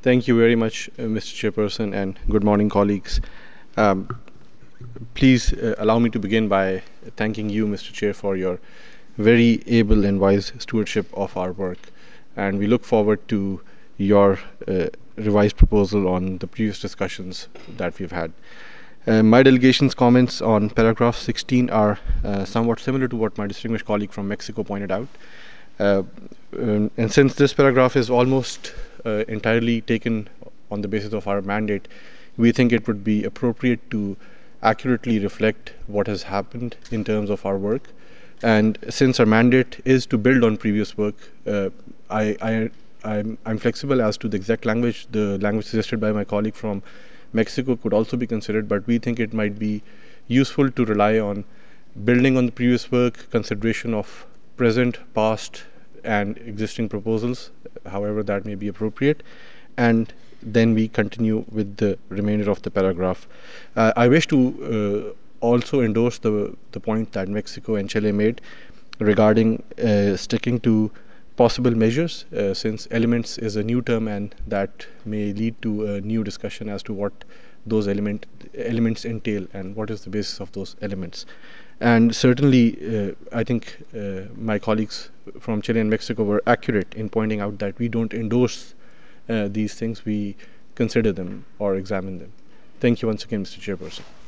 Thank you very much, Mr. Chairperson, and good morning, colleagues. Um, Please allow me to begin by thanking you, Mr. Chair, for your very able and wise stewardship of our work. And we look forward to your revised proposal on the previous discussions that we've had. My delegation's comments on paragraph 16 are somewhat similar to what my distinguished colleague from Mexico pointed out. Uh, and since this paragraph is almost entirely taken on the basis of our mandate, we think it would be appropriate to accurately reflect what has happened in terms of our work. And since our mandate is to build on previous work, I, I, I'm flexible as to the exact language. The language suggested by my colleague from Mexico could also be considered, but we think it might be useful to rely on building on the previous work, consideration of present, past, and existing proposals, however that may be appropriate, and then we continue with the remainder of the paragraph. I wish to also endorse the point that Mexico and Chile made regarding sticking to possible measures, since elements is a new term and that may lead to a new discussion as to what those elements entail and what is the basis of those elements. And certainly, I think my colleagues from Chile and Mexico were accurate in pointing out that we don't endorse these things, we consider them or examine them. Thank you once again, Mr. Chairperson.